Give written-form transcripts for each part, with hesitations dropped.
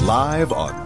Live on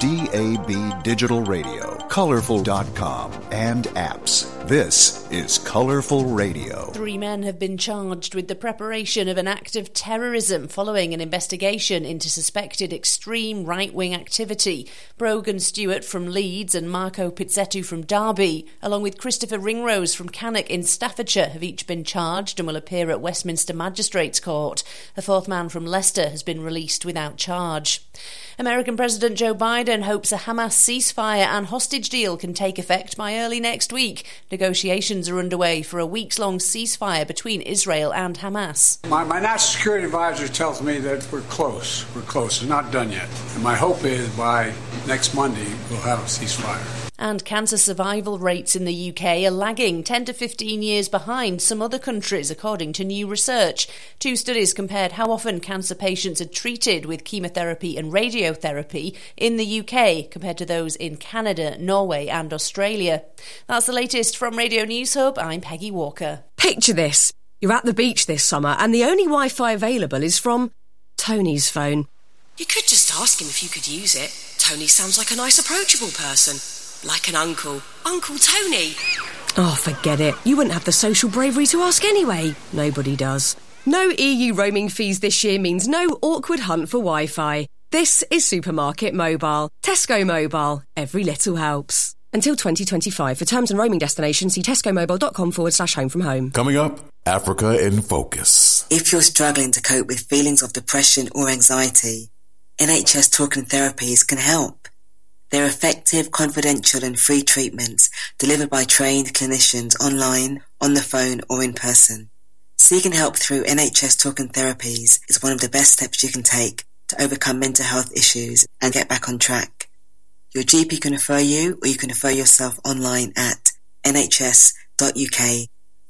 DAB Digital Radio, Colorful.com, and apps. This is Colorful Radio. 3 men have been charged with the preparation of an act of terrorism following an investigation into suspected extreme right-wing activity. Brogan Stewart from Leeds and Marco Pizzetto from Derby, along with Christopher Ringrose from Cannock in Staffordshire, have each been charged and will appear at Westminster Magistrates Court. A fourth man from Leicester has been released without charge. American President Joe Biden hopes a Hamas ceasefire and hostage deal can take effect by early next week. Negotiations are underway for a weeks-long ceasefire between Israel and Hamas. My national security advisor tells me that we're close. We're close. It's not done yet. And my hope is by next Monday we'll have a ceasefire. And cancer survival rates in the UK are lagging 10 to 15 years behind some other countries, according to new research. 2 studies compared how often cancer patients are treated with chemotherapy and radiotherapy in the UK compared to those in Canada, Norway and Australia. That's the latest from Radio News Hub. I'm Peggy Walker. Picture this. You're at the beach this summer and the only Wi-Fi available is from Tony's phone. You could just ask him if you could use it. Tony sounds like a nice, approachable person. Like an uncle. Uncle Tony. Oh, forget it. You wouldn't have the social bravery to ask anyway. Nobody does. No EU roaming fees this year means no awkward hunt for Wi-Fi. This is Supermarket Mobile. Tesco Mobile. Every little helps. Until 2025. For terms and roaming destinations, see tescomobile.com/home from home. Coming up, Africa in Focus. If you're struggling to cope with feelings of depression or anxiety, NHS Talk and Therapies can help. They're effective, confidential and free treatments delivered by trained clinicians online, on the phone or in person. Seeking help through NHS Talk and Therapies is one of the best steps you can take to overcome mental health issues and get back on track. Your GP can refer you or you can refer yourself online at nhs.uk/talk.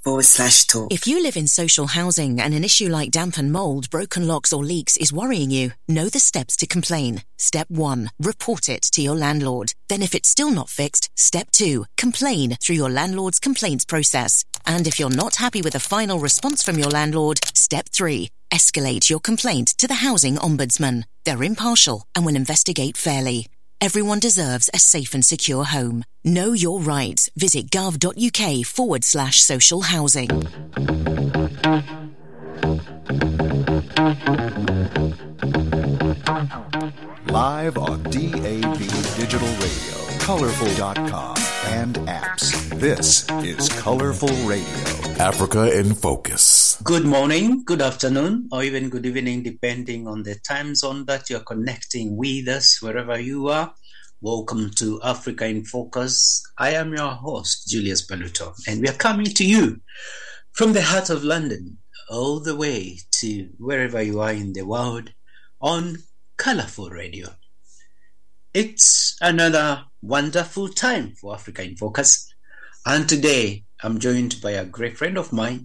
If you live in social housing and an issue like damp and mould, broken locks or leaks is worrying you, know the steps to complain. Step 1. Report it to your landlord. Then if it's still not fixed, Step 2. Complain through your landlord's complaints process. And if you're not happy with a final response from your landlord, Step 3. Escalate your complaint to the Housing Ombudsman. They're impartial and will investigate fairly. Everyone deserves a safe and secure home. Know your rights. Visit gov.uk/social housing. Live on DAB Digital Radio, Colorful.com, and apps. This is Colorful Radio. Africa in Focus. Good morning, good afternoon, or even good evening, depending on the time zone that you're connecting with us, wherever you are. Welcome to Africa in Focus. I am your host, Julius Baluto, and we are coming to you from the heart of London, all the way to wherever you are in the world on Colorful Radio. It's another wonderful time for Africa in Focus, and today I'm joined by a great friend of mine.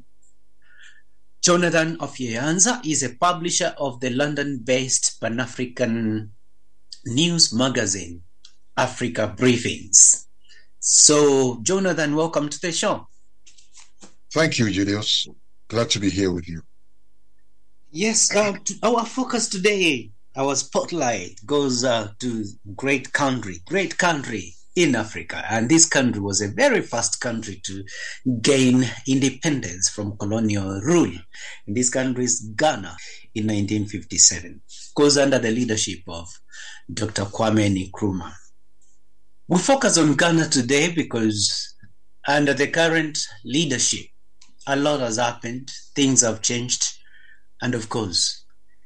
Jonathan Ofyeanza is a publisher of the London-based Pan-African news magazine, Africa Briefings. So, Jonathan, welcome to the show. Thank you, Julius. Glad to be here with you. Yes, our focus today, our spotlight goes to great country in Africa. And this country was a very first country to gain independence from colonial rule. And this country is Ghana in 1957. Goes under the leadership of Dr. Kwame Nkrumah. We focus on Ghana today because under the current leadership, a lot has happened, things have changed, and of course,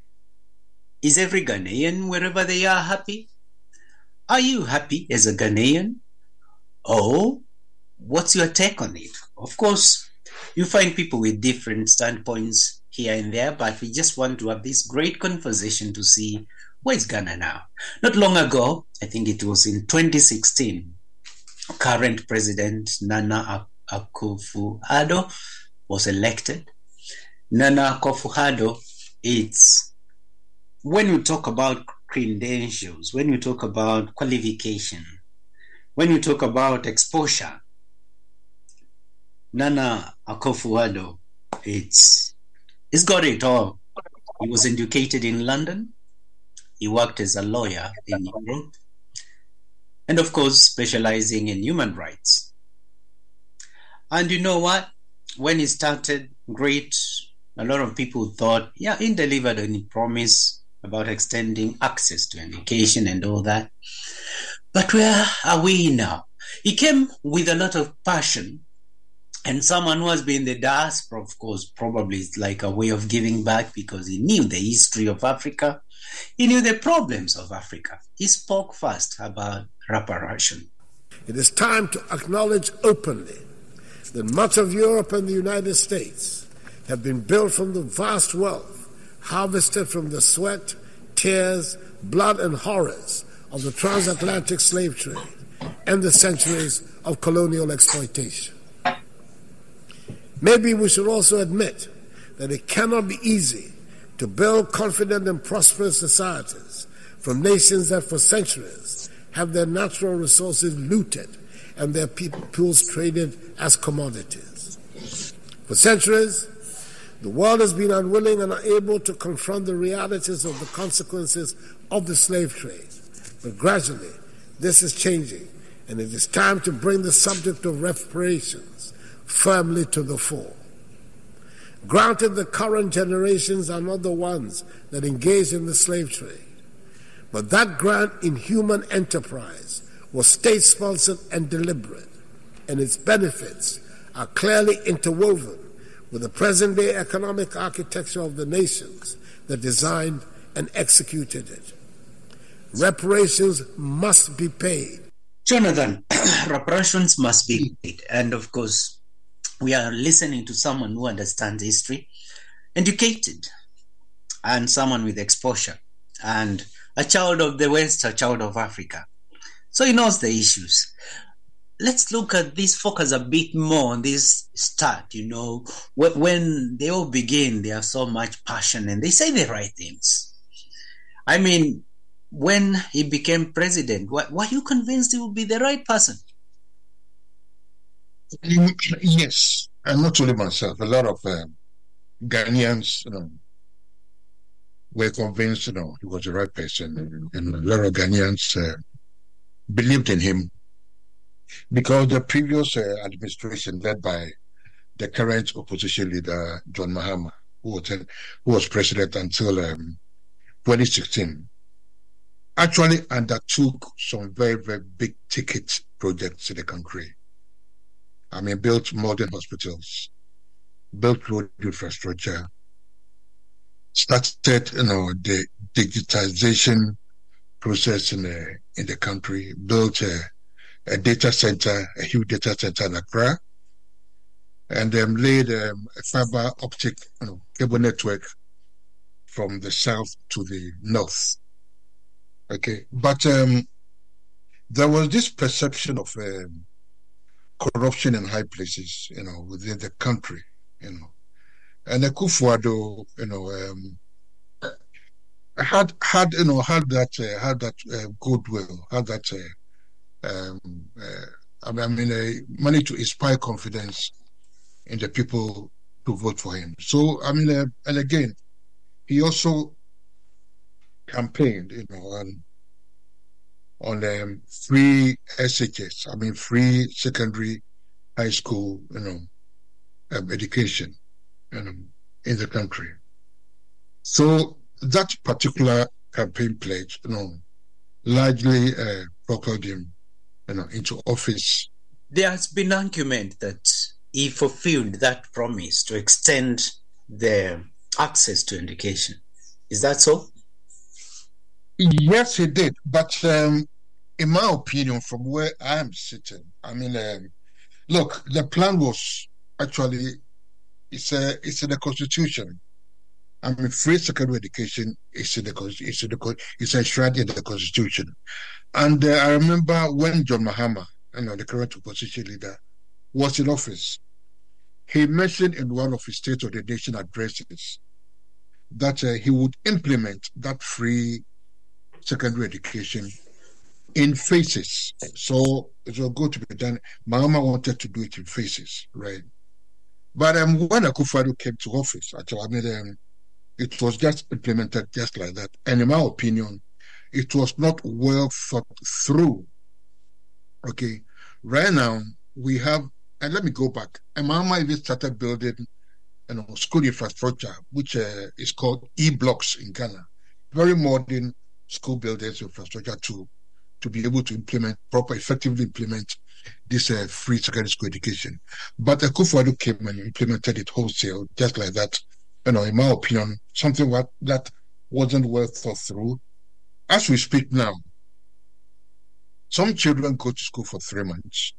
is every Ghanaian, wherever they are, happy? Are you happy as a Ghanaian? Or what's your take on it? Of course, you find people with different standpoints here and there, but we just want to have this great conversation to see where is Ghana now. Not long ago, I think it was in 2016, current President Nana Akufo-Addo was elected. Nana Akufo-Addo, it's when you talk about credentials, when you talk about qualification, when you talk about exposure, Nana Akufo-Addo, it's got it all. He was educated in London. He worked as a lawyer in Europe, and of course, specializing in human rights. And you know what? When he started, great, a lot of people thought, yeah, he delivered on his promise about extending access to education and all that. But where are we now? He came with a lot of passion, and someone who has been in the diaspora, of course, probably it's like a way of giving back because he knew the history of Africa. He knew the problems of Africa. He spoke first about reparation. It is time to acknowledge openly that much of Europe and the United States have been built from the vast wealth harvested from the sweat, tears, blood, and horrors of the transatlantic slave trade and the centuries of colonial exploitation. Maybe we should also admit that it cannot be easy to build confident and prosperous societies from nations that for centuries have their natural resources looted and their peoples traded as commodities. For centuries, the world has been unwilling and unable to confront the realities of the consequences of the slave trade. But gradually, this is changing, and it is time to bring the subject of reparations firmly to the fore. Granted, the current generations are not the ones that engaged in the slave trade, but that grand inhuman enterprise was state-sponsored and deliberate, and its benefits are clearly interwoven with the present-day economic architecture of the nations that designed and executed it. Reparations must be paid. Jonathan, reparations must be paid. And of course, we are listening to someone who understands history, educated, and someone with exposure, and a child of the West, a child of Africa. So he knows the issues. Let's look at this, focus a bit more on this start. You know, when they all begin, they have so much passion and they say the right things. I mean, when he became president, were you convinced he would be the right person? Yes, and not only myself. A lot of Ghanaians, were convinced, he was the right person, and a lot of Ghanaians believed in him because the previous administration, led by the current opposition leader John Mahama, who was president until 2016, actually undertook some very, very big ticket projects in the country. I mean, built modern hospitals, built road infrastructure, started, the digitization process in the country, built a data center, a huge data center in Accra, and laid a fiber optic cable network from the south to the north. Okay, but there was this perception of corruption in high places, within the country, and Akufo-Addo, had that goodwill, had that money to inspire confidence in the people to vote for him. So and again, he also campaigned, on free SHS, free secondary, high school, education, in the country. So that particular campaign pledge, largely propelled him, into office. There has been argument that he fulfilled that promise to extend the access to education. Is that so? Yes, he did. But in my opinion, from where I am sitting, look, the plan was actually, it's in the Constitution. Free secondary education is it's enshrined in the Constitution. And I remember when John Mahama, the current opposition leader, was in office, he mentioned in one of his State of the Nation addresses that he would implement that free secondary education in phases. So it was going to be done. Mahama wanted to do it in phases, right? But when Akufo-Addo came to office, actually, it was just implemented just like that. And in my opinion, it was not well thought through. Okay, right now we have, and let me go back. Mama even started building, school infrastructure, which is called e-blocks in Ghana. Very modern school buildings infrastructure to be able to effectively implement this free secondary school education. But Akufo-Addo came and implemented it wholesale, just like that. In my opinion, something that wasn't well thought through. As we speak now, some children go to school for 3 months,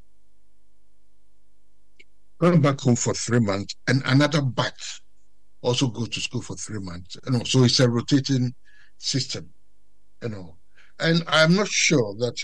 come back home for 3 months, and another batch also go to school for 3 months. So it's a rotating system, And I'm not sure that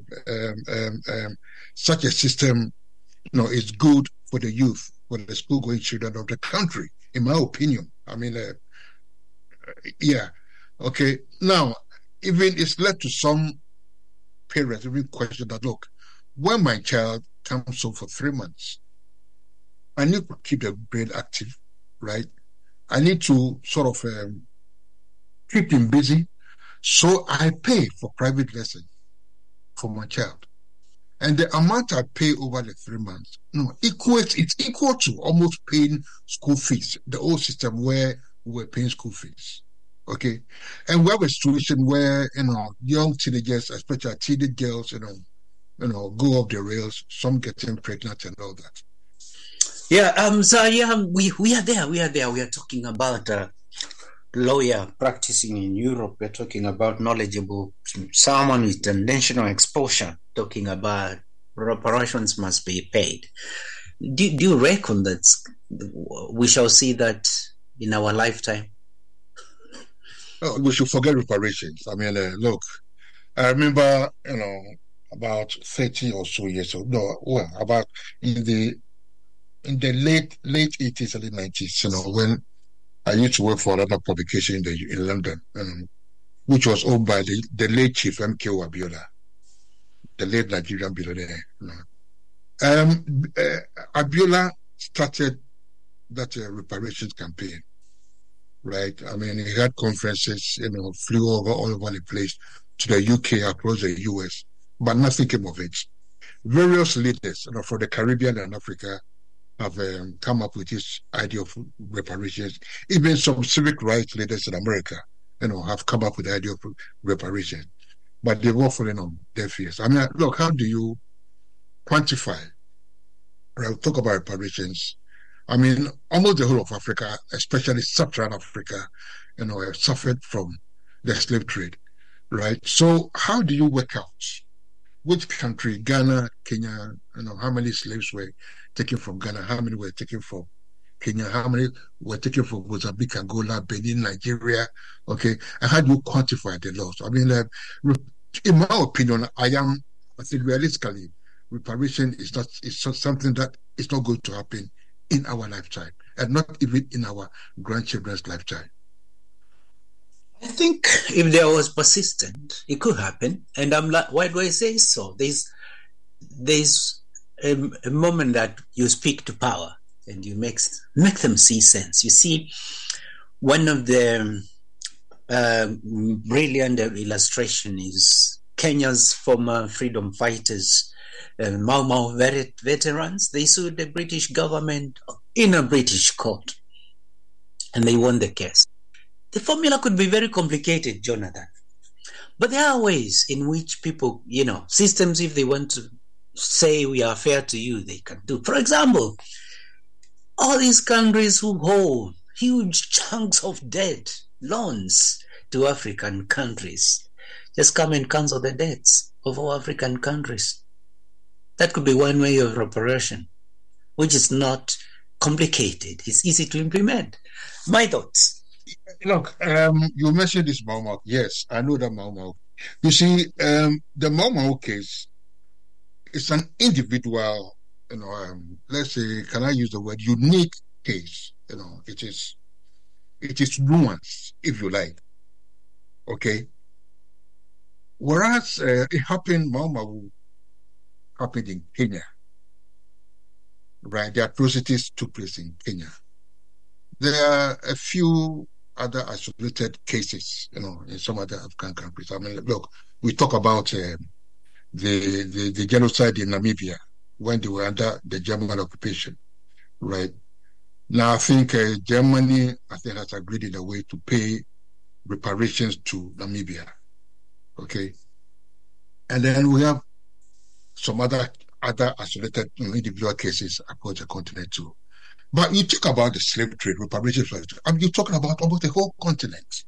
such a system, is good for the youth, for the school-going children of the country, in my opinion. I mean, yeah. Okay. Now, even it's led to some parents even question that, look, when my child comes home for 3 months, I need to keep the brain active, right? I need to sort of keep him busy. So I pay for private lessons for my child. And the amount I pay over the 3 months, it's equal to almost paying school fees, the old system where we were paying school fees. Okay. And we have a situation where, young teenagers, especially teenage girls, go off the rails, some getting pregnant and all that. Yeah, so yeah, we are there. We are talking about lawyer practicing in Europe. We're talking about knowledgeable someone with international exposure, talking about reparations must be paid. Do you reckon that we shall see that in our lifetime? Oh, we should forget reparations. I mean, look, I remember, about 30 or so years ago. No, well, about in the late 80s, early 90s, when I used to work for another publication in London, which was owned by the late Chief MKO Abiola, the late Nigerian billionaire. Abiola started that reparations campaign, right? I mean, he had conferences, flew all over the place to the UK, across the US, but nothing came of it. Various leaders, from the Caribbean and Africa have come up with this idea of reparations. Even some civic rights leaders in America, have come up with the idea of reparations, but they've all fallen on deaf ears. I mean, look, how do you quantify? I'll talk about reparations. I mean, almost the whole of Africa, especially sub-Saharan Africa, have suffered from the slave trade, right? So how do you work out which country, Ghana, Kenya, how many slaves were taken from Ghana, how many were taken from Kenya, how many were taken from Mozambique, Angola, Benin, Nigeria, okay? And how do you quantify the loss? I mean, in my opinion, I think realistically, reparation is not something that is not going to happen in our lifetime, and not even in our grandchildren's lifetime. I think if there was persistent, it could happen. And I'm like, why do I say so? There's a moment that you speak to power and you make them see sense. You see, one of the brilliant illustration is Kenya's former freedom fighters, Mau Mau veterans. They sued the British government in a British court, and they won the case. The formula could be very complicated, Jonathan, but there are ways in which people, systems, if they want to say we are fair to you, they can do. For example, all these countries who hold huge chunks of debt, loans to African countries, just come and cancel the debts of all African countries. That could be one way of reparation, which is not complicated. It's easy to implement. My thoughts. Look, you mentioned this Mau Mau. Yes, I know that Mau Mau. You see, the Mau Mau case is an individual, let's say, can I use the word unique case? It is nuanced, if you like. Okay. Whereas it happened, Mau Mau happened in Kenya. Right, the atrocities took place in Kenya. There are a few other isolated cases, in some other African countries. I mean, look, we talk about the genocide in Namibia when they were under the German occupation, right? Now, I think Germany, has agreed in a way to pay reparations to Namibia, okay? And then we have some other isolated individual cases across the continent too. But you talk about the slave trade, reparations, you're talking about almost a whole continent.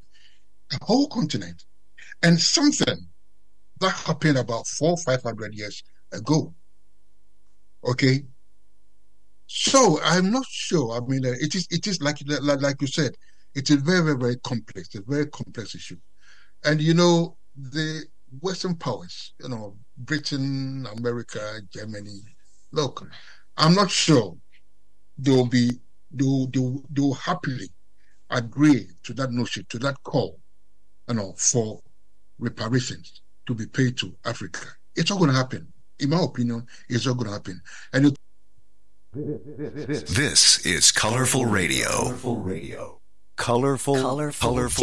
And something that happened about 400-500 years ago. Okay? So I'm not sure. I mean, it is like you said, it's a very, very, very complex, a very complex issue. And, the Western powers, Britain, America, Germany, look, I'm not sure they'll happily agree to that notion, to that call, for reparations to be paid to Africa. It's not going to happen. In my opinion, it's not going to happen. And this is Colorful Radio. Colorful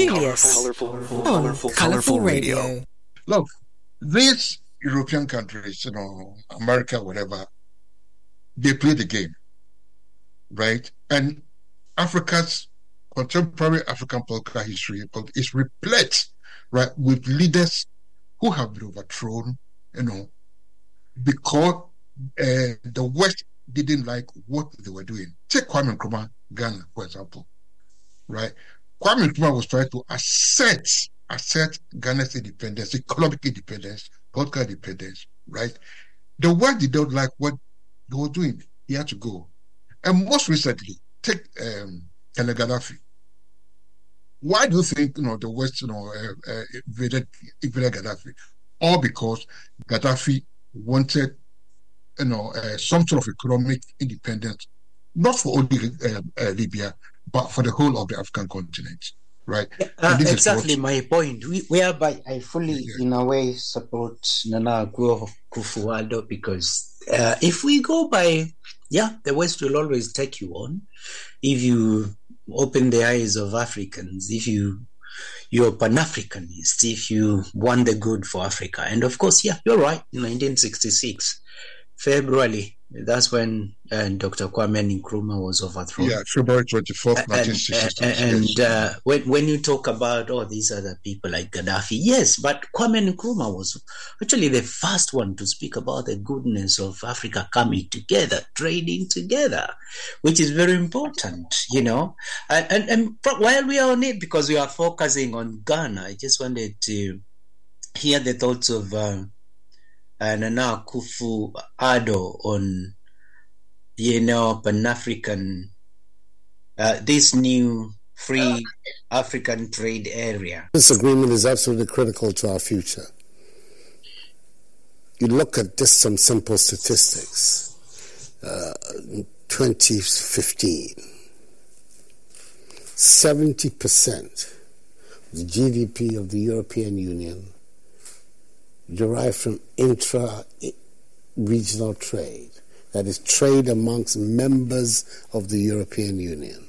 Radio. Look, these European countries, America, whatever, they play the game, right? And contemporary African political history is replete, right, with leaders who have been overthrown, because the West didn't like what they were doing. Take Kwame Nkrumah, Ghana, for example, right? Kwame Nkrumah was trying to assert Ghana's independence, economic independence, political independence, right? The West did not like what they were doing. He had to go. And most recently, take Colonel Gaddafi. Why do you think the West invaded Gaddafi? All because Gaddafi wanted some sort of economic independence, not for only Libya, but for the whole of the African continent, right? Exactly my point. Whereby I fully, in a way, support Nana Akufo-Addo, because if we go by, the West will always take you on. If you open the eyes of Africans, if you're Pan-Africanist, if you want the good for Africa. And of course, you're right, 1966, February, that's when Dr. Kwame Nkrumah was overthrown. Yeah, February 24th, 1966. And when you talk about, these other people like Gaddafi, yes, but Kwame Nkrumah was actually the first one to speak about the goodness of Africa coming together, trading together, which is very important, And while we are on it, because we are focusing on Ghana, I just wanted to hear the thoughts of Nana Akufo-Addo on, Pan-African, this new free African trade area. This agreement is absolutely critical to our future. You look at just some simple statistics. In 2015, 70% of the GDP of the European Union derived from intra-regional trade, that is, trade amongst members of the European Union.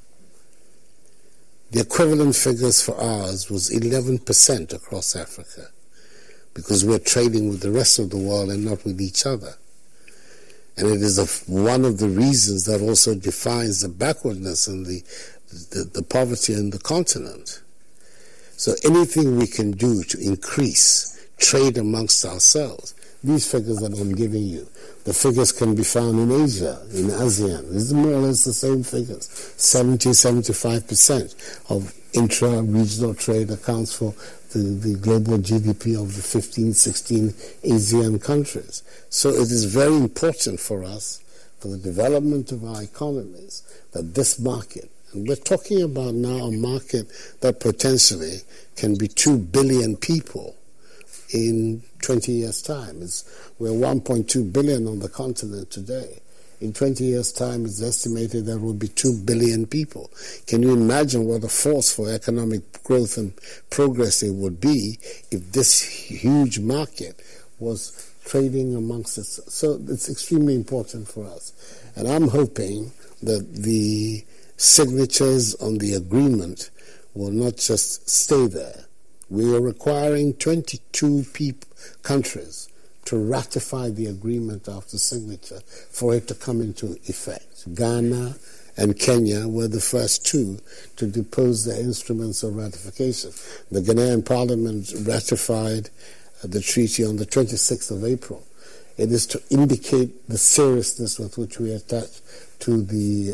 The equivalent figures for ours was 11% across Africa, because we're trading with the rest of the world and not with each other. And it is one of the reasons that also defines the backwardness and the poverty in the continent. So anything we can do to increase trade amongst ourselves, these figures that I'm giving you, the figures can be found in Asia, in ASEAN. It's more or less the same figures. 70-75% of intra-regional trade accounts for the global GDP of the 15-16 ASEAN countries. So it is very important for us, for the development of our economies, that this market, and we're talking about now a market that potentially can be 2 billion people in 20 years' time. We're 1.2 billion on the continent today. In 20 years' time, it's estimated there will be 2 billion people. Can you imagine what a force for economic growth and progress it would be if this huge market was trading amongst us? So it's extremely important for us. And I'm hoping that the signatures on the agreement will not just stay there. We are requiring 22 countries to ratify the agreement after signature for it to come into effect. Ghana and Kenya were the first two to depose their instruments of ratification. The Ghanaian parliament ratified the treaty on the 26th of April. It is to indicate the seriousness with which we attach to the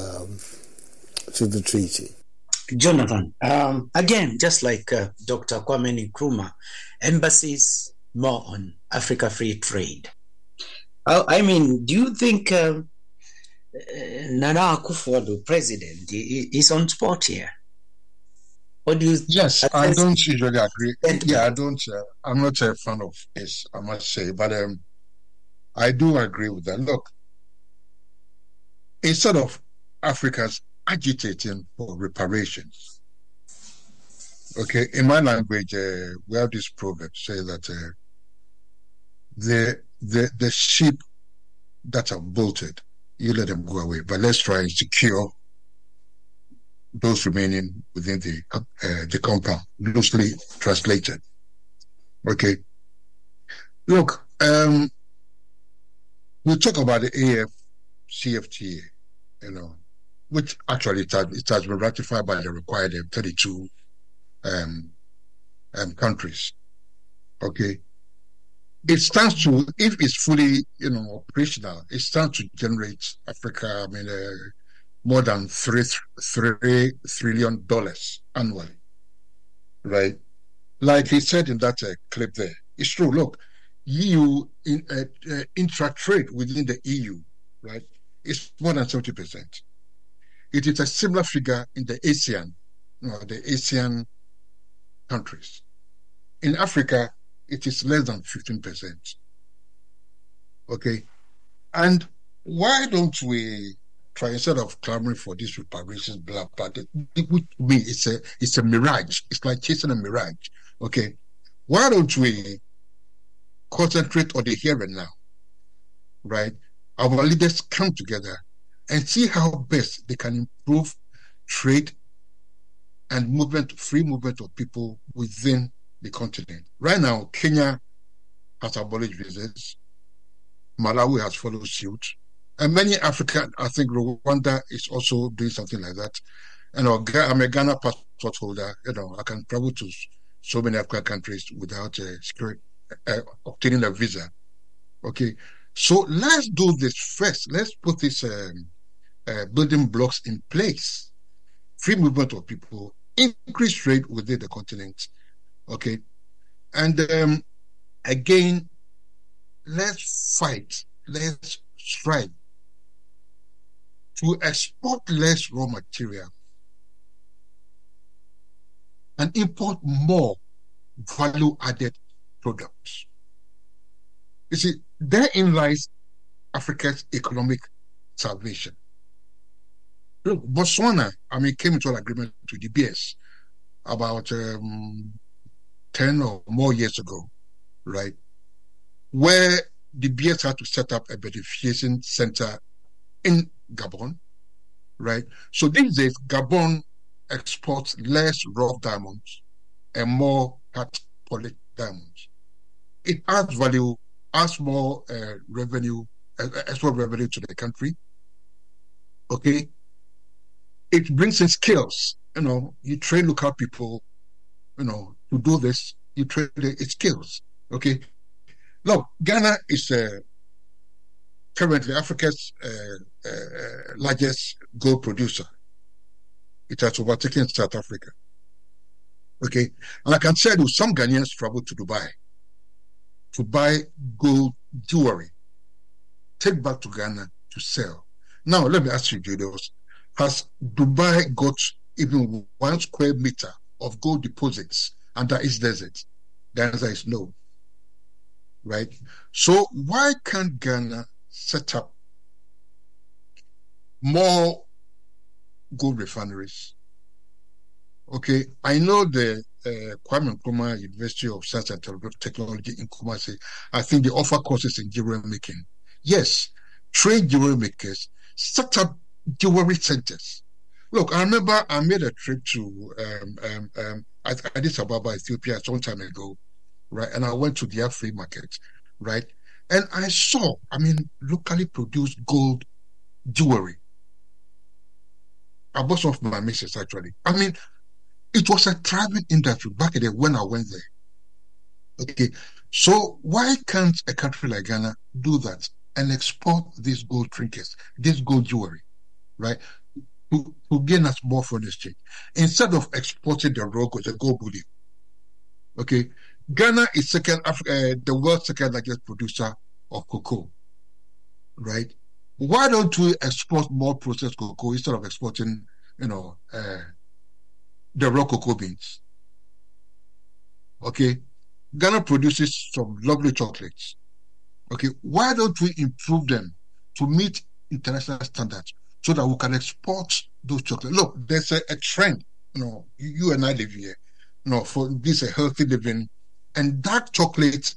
treaty. Jonathan, again, just like Dr. Kwame Nkrumah, embassies more on Africa free trade. I mean, do you think Nana Akufo-Addo, president, is on spot here? What do you? Yes, I don't usually agree. Yeah, I don't. I'm not a fan of this, I must say, but I do agree with that. Look, instead of Africa's agitating for reparations, okay, in my language, we have this proverb say that the sheep that are bolted, you let them go away, but let's try and secure those remaining within the compound, loosely translated. Okay. Look, we talk about the AFCFTA, which actually it has been ratified by the required 32 countries. Okay. It stands to, if it's fully, operational, it stands to generate Africa, more than $3 trillion annually, right? Like he said in that clip there, it's true. Look, EU intra-trade within the EU, right, is more than 70%. It is a similar figure in the ASEAN countries. In Africa, it is less than 15%. Okay, and why don't we try, instead of clamoring for these reparations, blah blah? To me, it's a mirage. It's like chasing a mirage. Okay, why don't we concentrate on the here and now? Right, our leaders come together and see how best they can improve trade and free movement of people within the continent. Right now, Kenya has abolished visas. Malawi has followed suit. And many African, I think Rwanda is also doing something like that. I'm a Ghana passport holder. I can travel to so many African countries without obtaining a visa. Okay, so let's do this first. Let's put these building blocks in place. Free movement of people, increased trade within the continent. Okay, and again, let's fight. Let's strive to export less raw material and import more value-added products. You see, therein lies Africa's economic salvation. Look, Botswana, came into an agreement with the BS about 10 or more years ago, right, where the BS had to set up a beneficiation center in Gabon, right? So these days, Gabon exports less raw diamonds and more cut-polished diamonds. It adds value, adds more revenue, export revenue to the country. Okay, it brings in skills. You train local people, to do this. You train its skills. Okay, look, Ghana is currently Africa's largest gold producer. It has overtaken South Africa. Okay, and I can tell you, some Ghanaians travel to Dubai to buy gold jewelry, take back to Ghana to sell. Now, let me ask you, Julius, has Dubai got even 1 square meter of gold deposits under its desert? The answer is no. Right? So why can't Ghana set up more gold refineries? Okay, I know the Kwame Nkrumah University of Science and Technology in Kumasi, I think they offer courses in jewelry making. Yes, train jewelry makers, set up jewelry centers. Look, I remember I made a trip to Addis Ababa, Ethiopia, some time ago, right? And I went to their free market, right? And I saw, locally produced gold jewelry. I bought some for my missus, actually. It was a thriving industry back then when I went there. Okay, so why can't a country like Ghana do that and export these gold trinkets, this gold jewelry, right, to gain us more foreign exchange instead of exporting the raw gold, the gold bullion? Okay, Ghana is the world's second largest producer of cocoa, right? Why don't we export more processed cocoa instead of exporting, the raw cocoa beans? Okay, Ghana produces some lovely chocolates. Okay, why don't we improve them to meet international standards so that we can export those chocolates? Look, there's a trend, you and I live here, for this healthy living, and dark chocolates,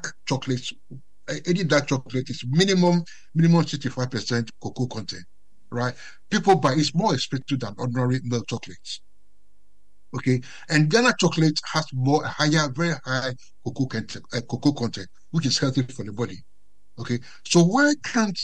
any dark chocolate is minimum 65% cocoa content, right? People buy, it's more expensive than ordinary milk chocolates. Okay, and Ghana chocolate has very high cocoa content, which is healthy for the body. Okay, so why can't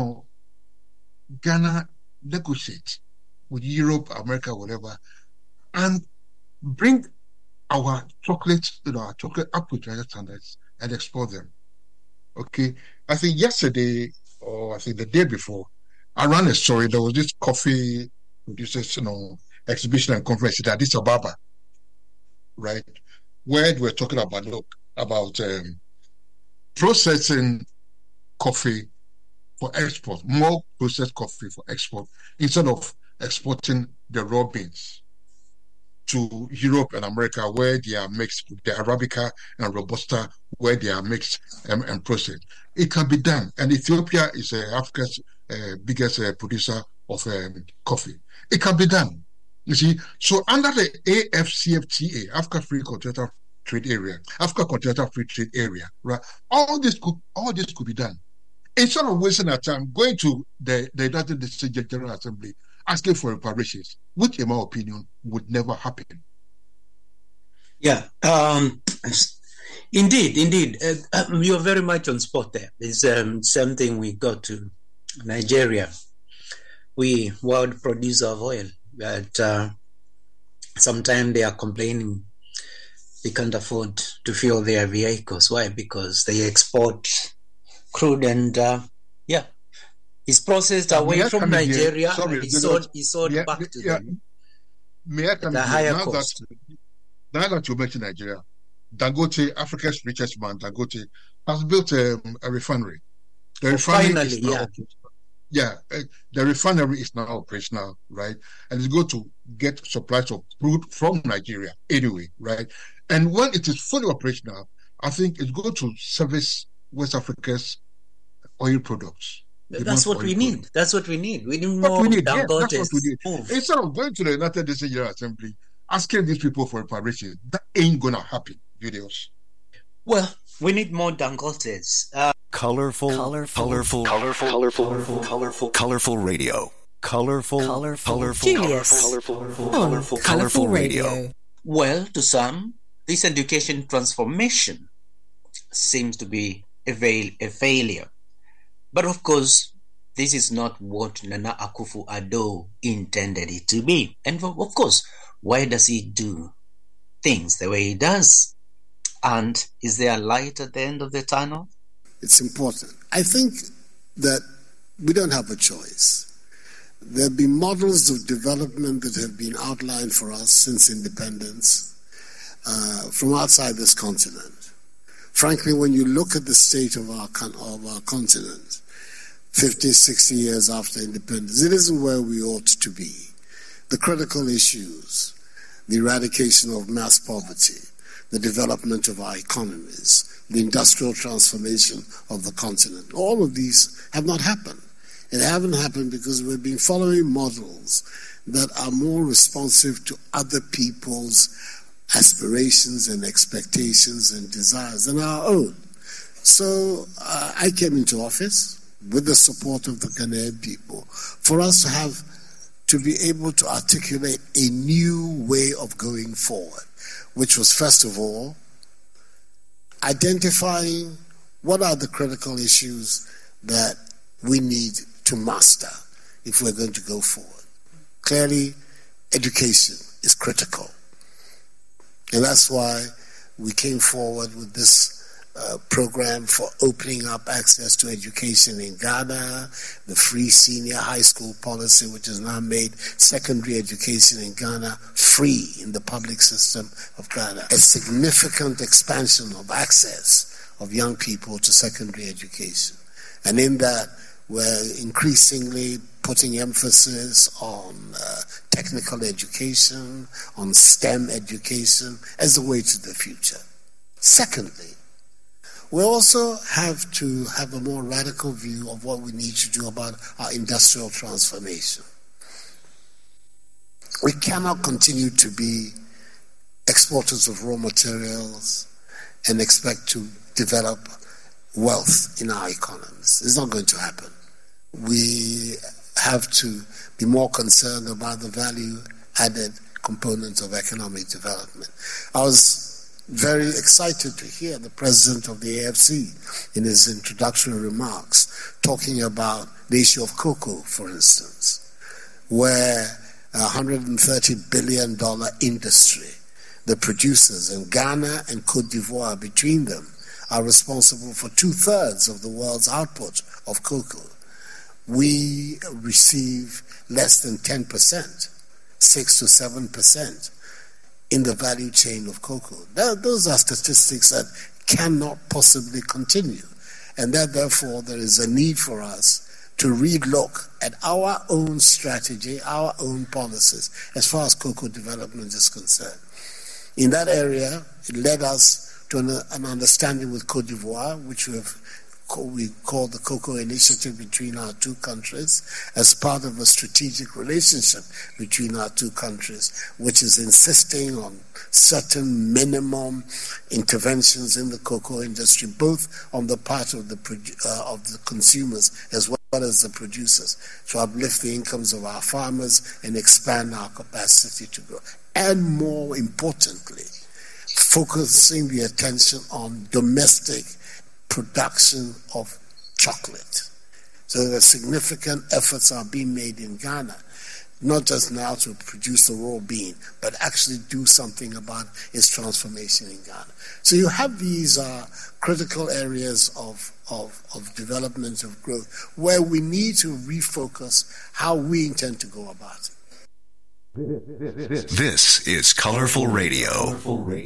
Ghana negotiate with Europe, America, whatever, and bring our chocolate up to international standards and export them? Okay, I think yesterday, or I think the day before, I ran a story. There was this coffee producers, exhibition and conference at Addis Ababa, right, where we're talking about processing coffee for export, more processed coffee for export instead of exporting the raw beans to Europe and America, where they are mixed, the Arabica and Robusta, where they are mixed and processed. It can be done, and Ethiopia is Africa's biggest producer of coffee. It can be done. You see, so under the AfCFTA, Africa Continental Free Trade Area, right? All this could be done. Instead of wasting our time going to the United Nations General Assembly asking for reparations, which, in my opinion, would never happen. Yeah, indeed. You're very much on spot there. It's something we got to Nigeria. We world producer of oil, but sometimes they are complaining they can't afford to fuel their vehicles. Why? Because they export crude and it's processed away from Nigeria. It's sold back to them. May I come at a higher cost? Now that you mention Nigeria, Dangote, Africa's richest man, Dangote, has built a refinery. The refinery is now the refinery is now operational, right? And it's going to get supplies of crude from Nigeria anyway, right? And when it is fully operational, I think it's going to service West Africa's oil products. That's what we need. That's what we need. We need more Dangotes. That's what we need. Instead of going to the United Nations General Assembly, asking these people for reparations, that ain't gonna happen, videos. Well, we need more Dangotes. Colorful radio. Colorful radio. Well, to some, this education transformation seems to be a failure. But of course, this is not what Nana Akufo-Addo intended it to be. And of course, why does he do things the way he does? And is there a light at the end of the tunnel? It's important. I think that we don't have a choice. There have been models of development that have been outlined for us since independence from outside this continent. Frankly, when you look at the state of our continent, 50, 60 years after independence, it isn't where we ought to be. The critical issues, the eradication of mass poverty, the development of our economies, the industrial transformation of the continent, all of these have not happened. It haven't happened because we've been following models that are more responsive to other people's aspirations and expectations and desires than our own. So I came into office with the support of the Ghanaian people for us to be able to articulate a new way of going forward, which was, first of all, identifying what are the critical issues that we need to master if we're going to go forward. Clearly, education is critical. And that's why we came forward with this program for opening up access to education in Ghana, the free senior high school policy, which has now made secondary education in Ghana free in the public system of Ghana. A significant expansion of access of young people to secondary education. And in that, we're increasingly putting emphasis on technical education, on STEM education as the way to the future. Secondly, we also have to have a more radical view of what we need to do about our industrial transformation. We cannot continue to be exporters of raw materials and expect to develop wealth in our economies. It's not going to happen. We have to be more concerned about the value-added components of economic development. I was very excited to hear the president of the AFC in his introductory remarks talking about the issue of cocoa, for instance, where a $130 billion industry, the producers in Ghana and Cote d'Ivoire between them, are responsible for 2/3 of the world's output of cocoa. We receive less than 10%, 6 to 7%. In the value chain of cocoa. Those are statistics that cannot possibly continue. And that therefore there is a need for us to relook at our own strategy, our own policies, as far as cocoa development is concerned. In that area, it led us to an understanding with Cote d'Ivoire, which we call the Cocoa Initiative between our two countries, as part of a strategic relationship between our two countries, which is insisting on certain minimum interventions in the cocoa industry, both on the part of the consumers as well as the producers, to uplift the incomes of our farmers and expand our capacity to grow. And more importantly, focusing the attention on domestic production of chocolate. So the significant efforts are being made in Ghana, not just now to produce the raw bean, but actually do something about its transformation in Ghana. So you have these critical areas of development, of growth, where we need to refocus how we intend to go about it. This is Colorful Radio.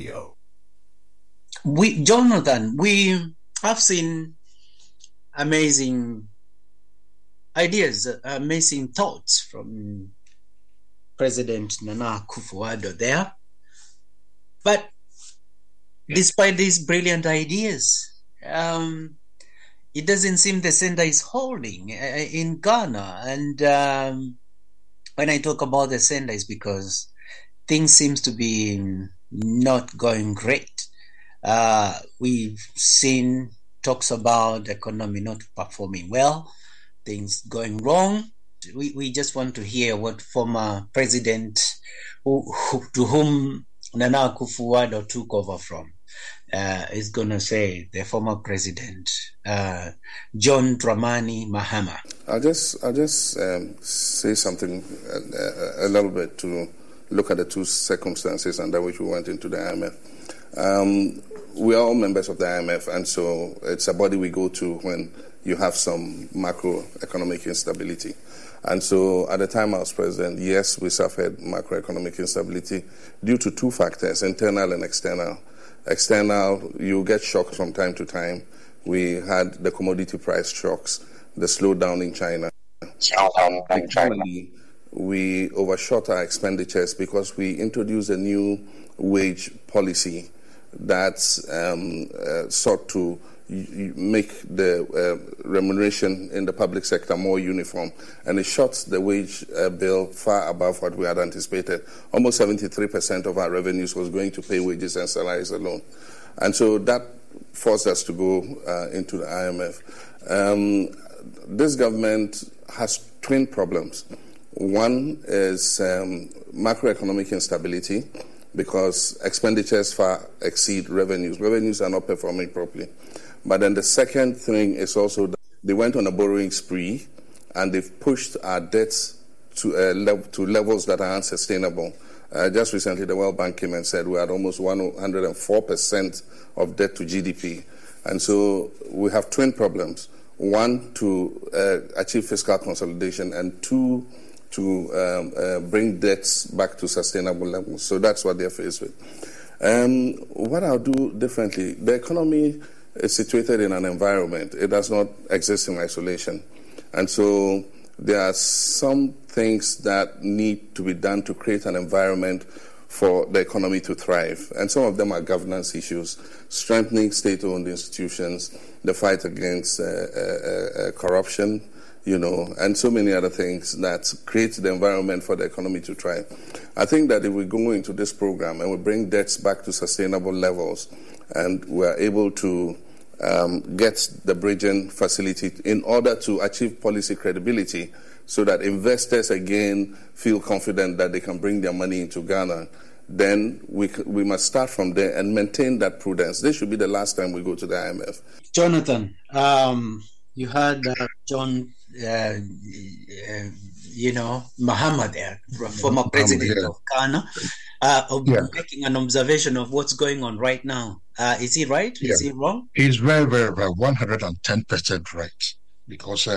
Jonathan, we have seen amazing ideas, amazing thoughts from President Nana Akufo-Addo there. But despite these brilliant ideas, it doesn't seem the center is holding in Ghana. And when I talk about the center, it's because things seems to be not going great. We've seen talks about the economy not performing well, things going wrong. We just want to hear what former president, to whom Nana Akufo-Addo took over from, is going to say, the former president, John Dramani Mahama. I'll just say something a little bit to look at the two circumstances under which we went into the IMF. We are all members of the IMF, and so it's a body we go to when you have some macroeconomic instability. And so at the time I was president, yes, we suffered macroeconomic instability due to two factors, internal and external. External, you get shocked from time to time. We had the commodity price shocks, the slowdown in China. We overshot our expenditures because we introduced a new wage policy that sought to make the remuneration in the public sector more uniform, and it shot the wage bill far above what we had anticipated. Almost 73% of our revenues was going to pay wages and salaries alone. And so that forced us to go into the IMF. This government has twin problems. One is macroeconomic instability, because expenditures far exceed revenues. Revenues are not performing properly. But then the second thing is also that they went on a borrowing spree, and they've pushed our debts to levels that are unsustainable. Just recently, the World Bank came and said we had almost 104% of debt to GDP. And so we have twin problems. One, to achieve fiscal consolidation, and two, to bring debts back to sustainable levels. So that's what they're faced with. What I'll do differently, the economy is situated in an environment. It does not exist in isolation. And so there are some things that need to be done to create an environment for the economy to thrive. And some of them are governance issues, strengthening state-owned institutions, the fight against corruption, and so many other things that create the environment for the economy to thrive. I think that if we go into this program and we bring debts back to sustainable levels, and we're able to get the bridging facility in order to achieve policy credibility, so that investors again feel confident that they can bring their money into Ghana, then we must start from there and maintain that prudence. This should be the last time we go to the IMF. Jonathan, you heard John, Mahama there, former president of Ghana, making an observation of what's going on right now. Is he right? Is he wrong? He's very, very, very 110% right. Because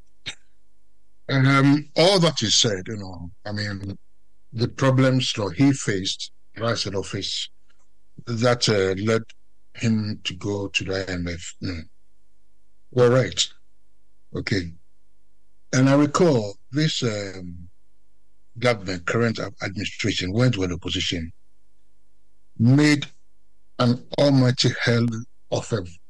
all that he said, the problems that he faced right in office that led him to go to the IMF were right. Okay. And I recall this government, current administration, went to an opposition, made an almighty hell of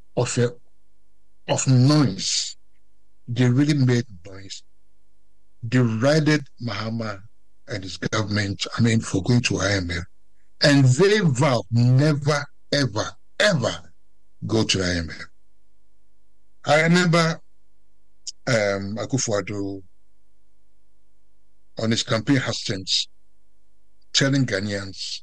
noise. They really made noise. Derided Mahama and his government, for going to IMF. And they vowed never, ever, ever go to the IMF. I remember Akufo-Addo on his campaign hustings telling Ghanaians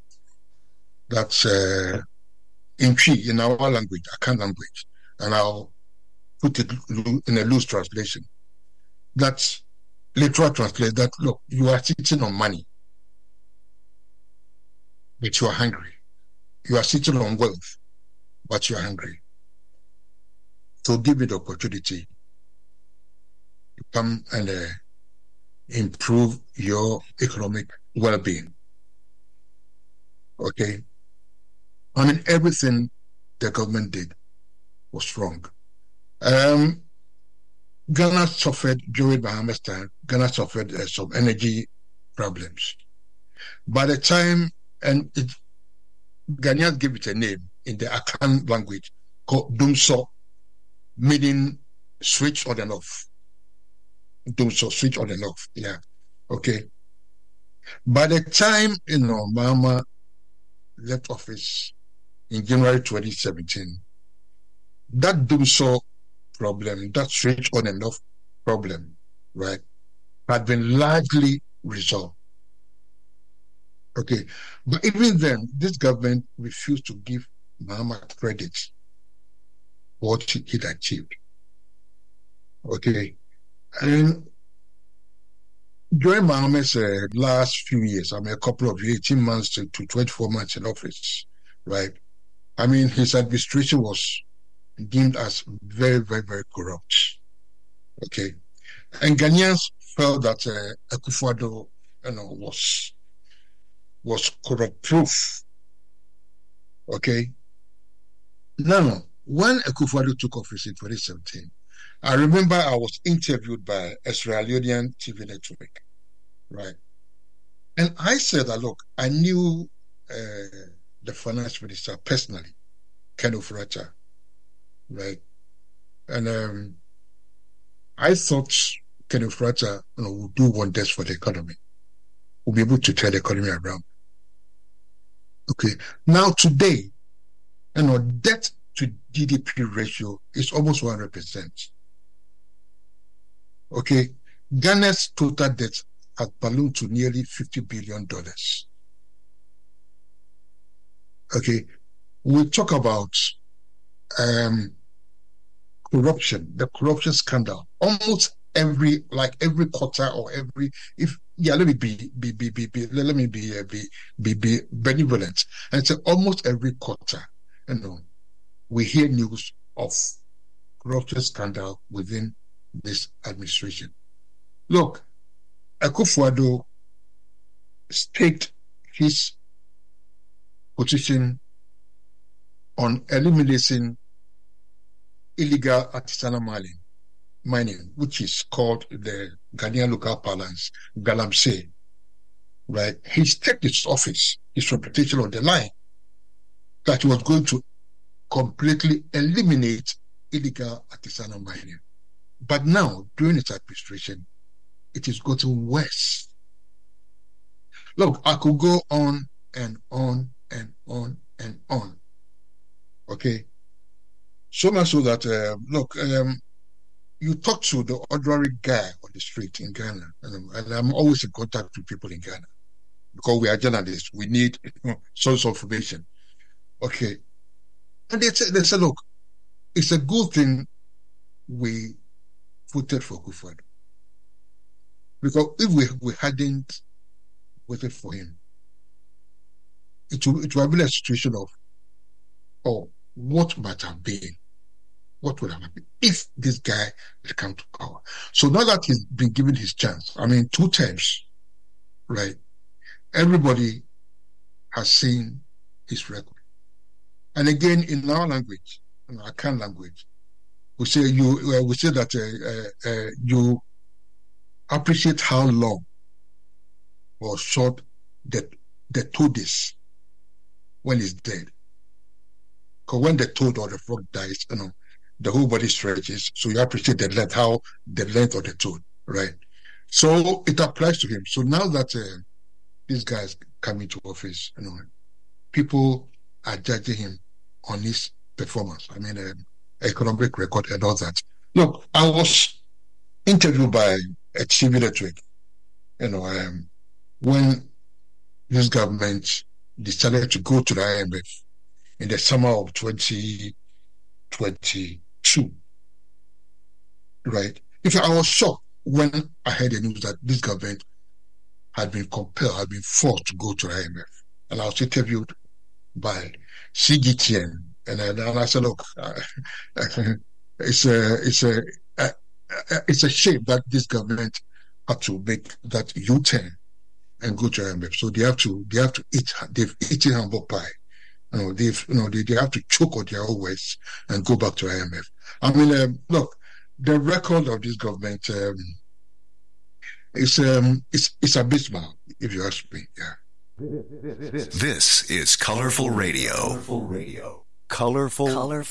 that in our language, Akan language, and I'll put it in a loose translation, that literal translate that, look, you are sitting on money, but you are hungry. You are sitting on wealth, but you are hungry. So give it the opportunity to come and improve your economic well-being. Okay? Everything the government did was wrong. Ghana suffered during Mahama's time. Ghana suffered some energy problems. By the time, Ghanaians gave it a name in the Akan language called Dumso, meaning switch on and off. Dumso, switch on and off. Yeah. Okay. By the time, Mahama left office in January 2017, that Dumso problem, that switch on and off problem, right, had been largely resolved. Okay. But even then, this government refused to give Mahama credit for what he'd achieved. Okay. And during Mahama's last few years, a couple of 18 months to 24 months in office, right, his administration was deemed as very, very, very corrupt. Okay. And Ghanaians felt that Akufo-Addo, was corrupt-proof. Okay. Now, when Akufo-Addo took office in 2017, I remember I was interviewed by a Sierra Leonean TV network, right? And I said that, look, I knew the finance minister personally, Ken Ofori-Atta, right? And I thought Ken Ofori-Atta would do wonders for the economy, would be able to turn the economy around. Okay. Now today, debt to GDP ratio is almost 100%. Okay. Ghana's total debt has ballooned to nearly $50 billion. Okay, we talk about corruption, the corruption scandal. Almost every quarter or let me be benevolent and say almost every quarter, we hear news of corruption scandal within this administration. Look, Akufo-Addo staked his position on eliminating illegal artisanal mining, which is called the Ghanaian local parlance, Galamsey, right? He staked his office, his reputation on the line, that he was going to completely eliminate illegal artisanal mining. But now, during his administration, it is gotten worse. Look, I could go on and on and on and on. Okay? So much so that, you talk to the ordinary guy on the street in Ghana, and I'm always in contact with people in Ghana because we are journalists. We need source of information. Okay. And they say, look, it's a good thing we voted for Akufo-Addo. Because if we hadn't voted for him, it would have been a situation of what might have been. What would have happened if this guy had come to power? So now that he's been given his chance, 2 terms, right? Everybody has seen his record. And again, in our language, in our Akan language, we say that you appreciate how long or short the toad is when he's dead. Because when the toad or the frog dies, the whole body stretches, so you appreciate the length of the toad, right? So it applies to him. So now that this guy is coming to office, people are judging him on his performance. Economic record and all that. Look, I was interviewed by a TV network, when this government decided to go to the IMF in the summer of 2022, right? I was shocked when I heard the news that this government had been forced to go to the IMF. And I was interviewed by CGTN, and I said, look, it's a shame that this government had to make that U-turn and go to IMF. So they have to eat. They've eaten humble pie. They have to choke on their own words and go back to IMF. Look, the record of this government is abysmal, if you ask me. Yeah. This is Colorful Radio. Colorful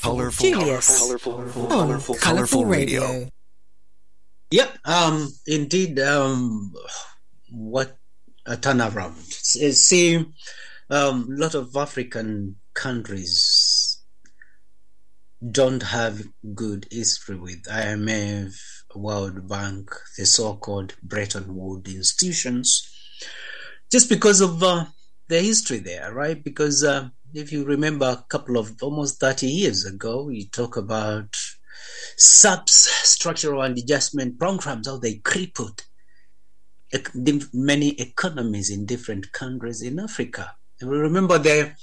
Radio. Yep. Indeed. What a turnaround. See, a lot of African countries don't have good history with IMF, World Bank, the so-called Bretton Woods institutions, just because of the history there, right? Because if you remember a couple of almost 30 years ago, we talk about SAP's structural and adjustment programs, how they crippled many economies in different countries in Africa. And we remember the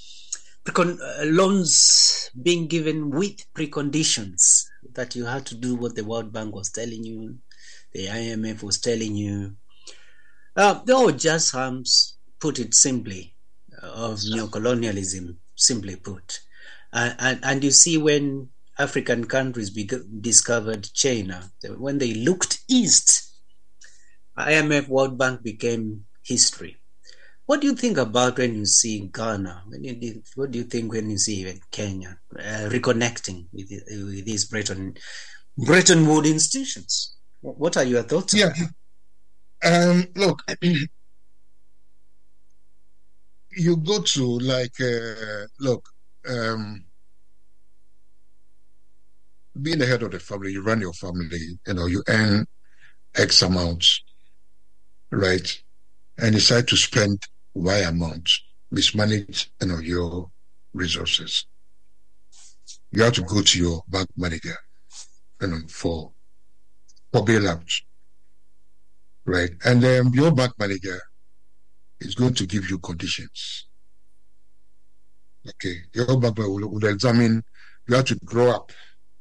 loans being given with preconditions, that you had to do what the World Bank was telling you, the IMF was telling you. They were just harms, put it simply, of neocolonialism, simply put. And you see, when African countries discovered China, when they looked east, IMF, World Bank became history. What do you think about when you see Ghana? What do you think when you see even Kenya reconnecting with these Bretton Woods institutions? What are your thoughts? Yeah. Look, you go to being the head of the family, you run your family, you earn X amount. right, and decide to spend Y amount, mismanage your resources, you have to go to your bank manager for bailout, right? And your bank manager is going to give you conditions. Okay, your bank manager will examine. You have to draw up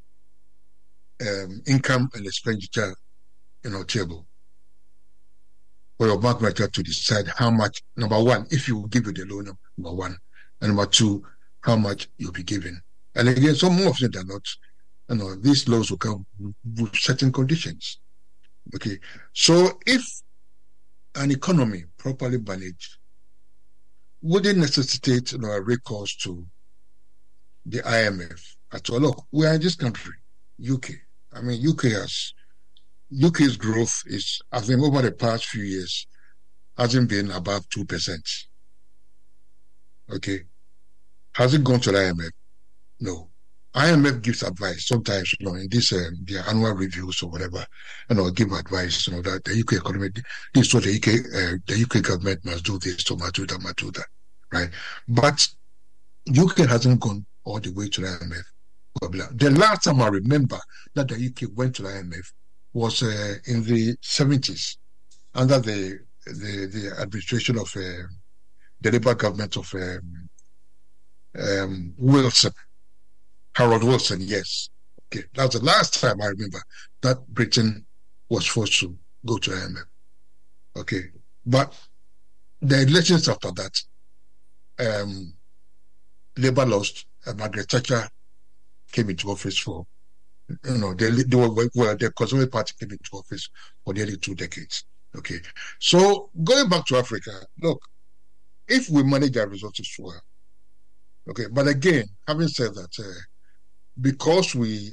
income and expenditure, table for your bank manager to decide how much. Number one, if you give you the loan, number one, and number two, how much you'll be given. And again, some more of them are not. These laws will come with certain conditions. Okay, so if an economy properly managed wouldn't necessitate a recourse to the IMF at all. Look, we are in this country, UK. I mean, UK's growth is, I think, over the past few years, hasn't been above 2%. Okay, has it gone to the IMF? No. IMF gives advice sometimes, in this their annual reviews or whatever, give advice, that the UK economy, this is what the UK government must do this, must do that, right? But UK hasn't gone all the way to the IMF. The last time I remember that the UK went to the IMF was in the 70s under the administration of the Labour government of Wilson. Harold Wilson, yes. Okay, that's the last time I remember that Britain was forced to go to IMF. Okay, but the elections after that, Labour lost, and Margaret Thatcher came into office for, the Conservative Party came into office for nearly 2 decades. Okay, so going back to Africa, look, if we manage our resources well, okay, but again, having said that, because we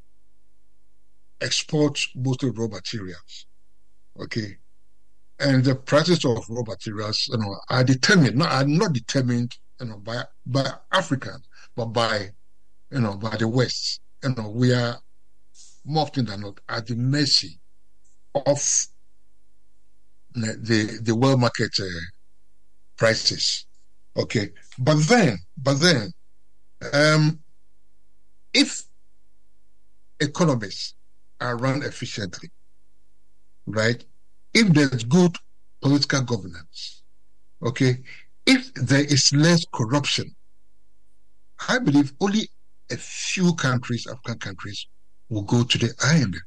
export mostly raw materials, okay, and the prices of raw materials, are determined. Are not determined, by Africans, but by the West. We are more often than not at the mercy of the world market prices. Okay, but then, if economies are run efficiently, right? If there's good political governance, okay, if there is less corruption, I believe only a few countries, African countries, will go to the IMF.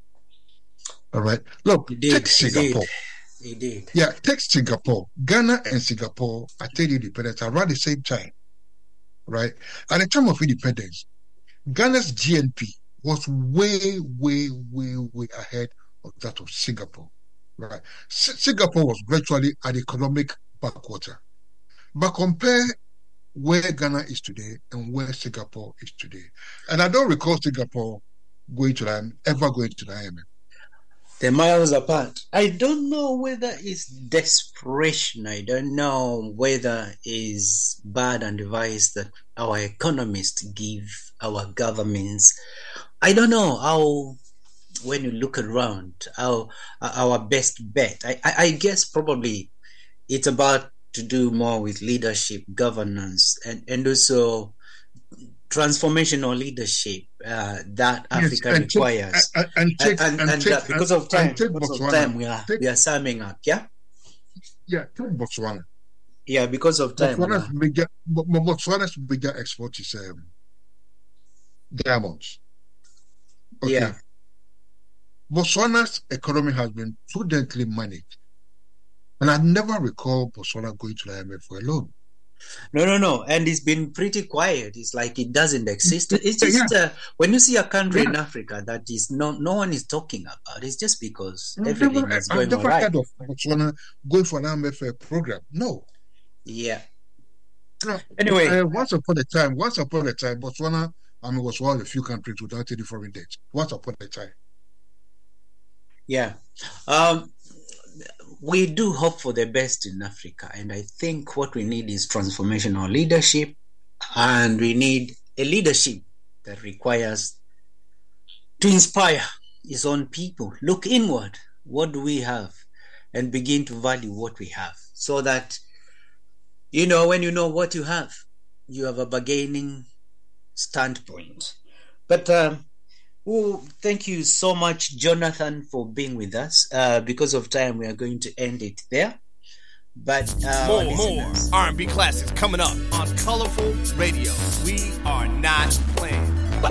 All right. Look, take Singapore. Indeed. Yeah, take Singapore. Ghana and Singapore attained independence around the same time, right? At the time of independence, Ghana's GNP was way, way, way, way ahead of that of Singapore, right? Singapore was virtually an economic backwater. But compare where Ghana is today and where Singapore is today. And I don't recall Singapore ever going to the IMF. They're miles apart. I don't know whether it's desperation. I don't know whether it's bad advice that our economists give our governments. I don't know how, when you look around, how our best bet. I guess probably it's about to do more with leadership, governance, and also transformational leadership that Africa requires. Because of time, we are summing up. Yeah. Yeah, take Botswana. Yeah, because of time. Botswana's bigger export is diamonds. Okay. Yeah. Botswana's economy has been prudently managed. And I never recall Botswana going to the IMF for a loan. No. And it's been pretty quiet. It's like it doesn't exist. It's just when you see a country in Africa that is no one is talking about, it's just because everything is going all right. I've never heard of Botswana going for an IMF program. No. Yeah. No. Anyway, once upon a time, Botswana, was one of the few countries without any foreign debt. Once upon a time. Yeah. We do hope for the best in Africa, and I think what we need is transformational leadership, and we need a leadership that requires to inspire its own people. Look inward. What do we have? and begin to value what we have, so that, you know, when you know what you have a bargaining standpoint. But thank you so much, Jonathan, for being with us. Because of time, we are going to end it there. But more R&B classics coming up on Colorful Radio. We are not playing.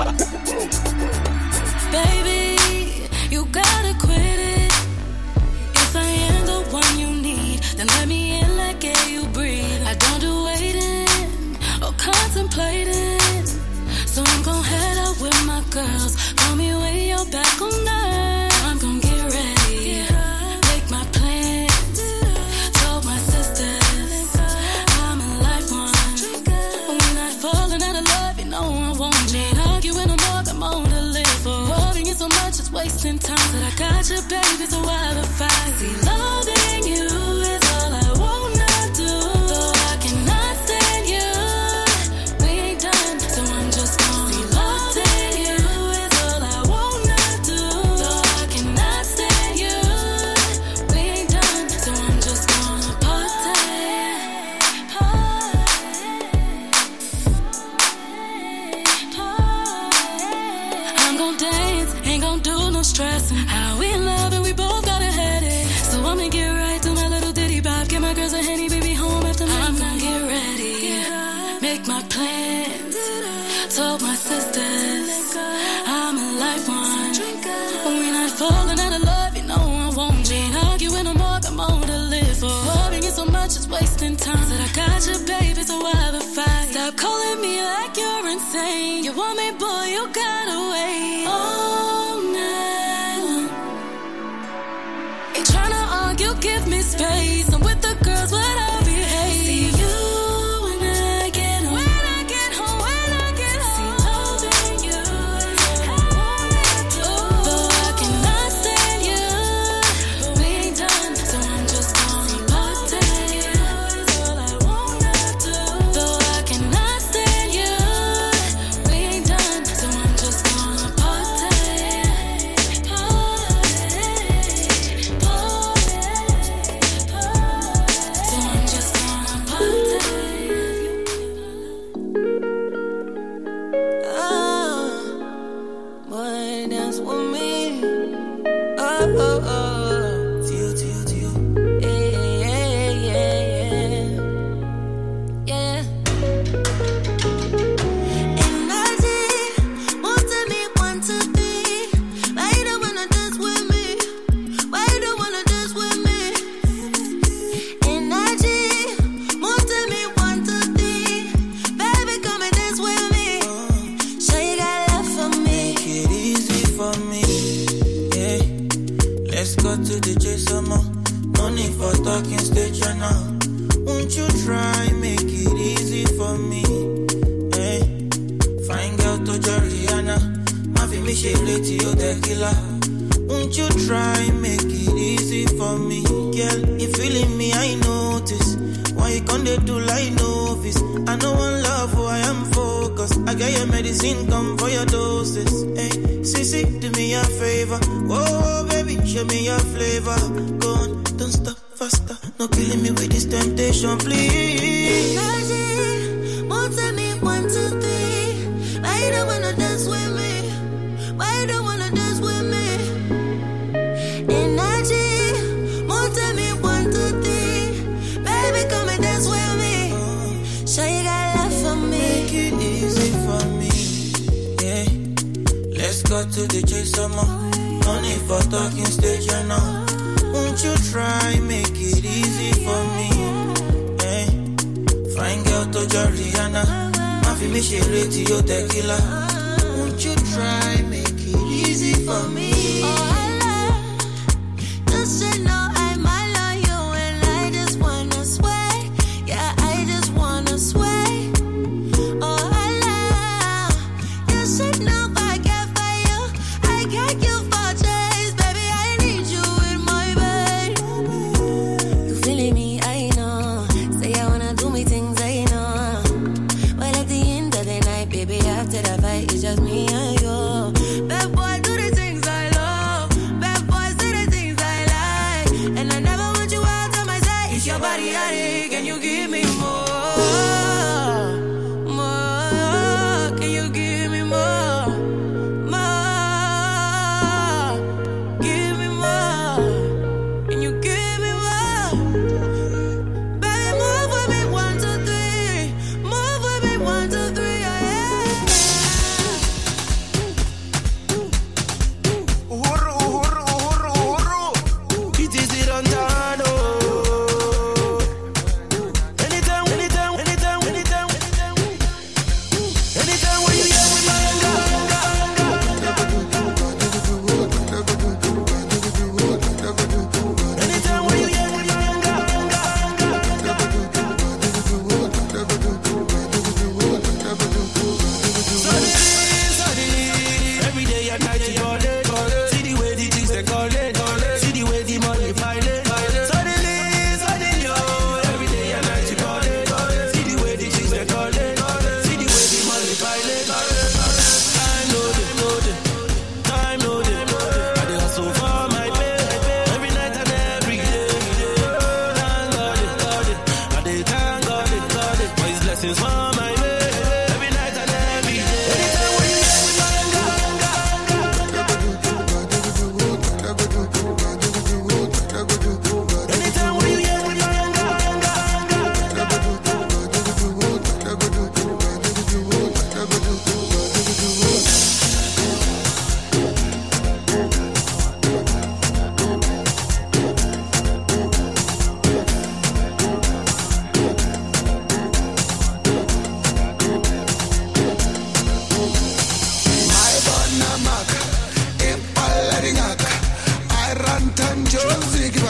Baby, you gotta quit it. If I am the one you need, then let me in like air you breathe. I don't do waiting or contemplating, so I'm gon' head out with my girls. Call me when you're back on night. I'm gon' get ready, make my plans. Told my sisters I'm a life one. When I falling out of love, you know I won't need arguing no more. I'm on to live for. Worrying so much, it's wasting time. But I got you, baby, so why the fight? See, loving you is all I wanna do. Though I cannot stand you, we ain't done, so I'm just gonna see. Loving you is all I wanna do. Though I cannot stand you, we ain't done, so I'm just gonna party. I'm gon' dance, ain't gon' do no stressing. How we in love and we both got a headache. So I'ma get right to my little ditty bop. Get my girls a Henny, baby, home after midnight. I'm gon' get ready, make my plans. Told my sisters I'm a life one. When I falling out of love, you know I won't be arguing no more. I'm on to live for. Worrying so much, it's wasting time. Said I got you, baby, so why the fight? Stop calling me like you're insane. You want me, boy, you gotta wait all night long. Ain't tryna argue, give me space. I'm with the girls, but I behave. See you when I get home. When I get home, when I get home. See, loving you is all I wanna do. Though I cannot stand you, we ain't done, so I'm just gonna party. Is all I wanna do. Though I cannot stand you, we ain't done, so I'm just gonna party. So I'm just gonna party. Boy, dance with me. To you. Yeah. Energy, want to me, want to be. Why you don't wanna dance with me? Why you don't wanna dance with me? Energy, want to me, want to be. Baby, come and dance with me. Show you got love for me. Make it easy for me. Yeah. Let's go to the chase some more. No need for talking stage right now. Won't you try make it easy for me? Hey. Fine girl to Joriana. Mavi me she late you the killer. Won't you try make it easy for me? Girl, you feeling me, I notice. Why you can't do like novice? I know one love who I am focused. I got your medicine, come for your doses. Hey, Sissy, do me a favor. Oh, baby, show me your flavor. Go on, don't stop faster. No killing me with this temptation, please. Energy, want to me, want to be. Why you don't wanna dance with me? Why you don't wanna dance with me? Energy, want to me, want to be. Baby, come and dance with me. Show you got love for me. Make it easy for me. Yeah. Let's go to the chase some more. No need for talking stage, you know. Won't you try make it easy for me? Hey. Fine girl to Joriana. Mafi me she rate you tequila. Won't you try make it easy for me? Oh, I love, just to know I might love you, and I just wanna sway. Yeah, I just wanna sway. Oh, I love, just to know I get for you. I got you for days, baby. I need you in my bed. You feeling me? I know. Say I wanna do me things, I know. But at the end of the night, baby, after that fight, it's just me and you. Bad boy, do the things I love. Bad boys do the things I like. And I never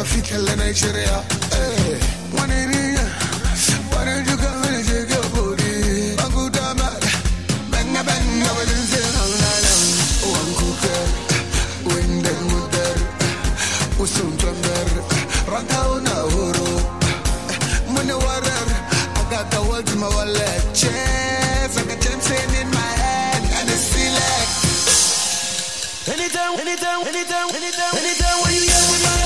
fitlhele Nigeria. Wanini, why don't you come and shake your booty? Agudama, benga benga, walinze hangalam. Wankuker, winden muder, usuntamber, rantauna horo. Munawarer, I got the world in my wallet. Chef, like a Jameson in my hand, and it's select. Anytime when you hear me,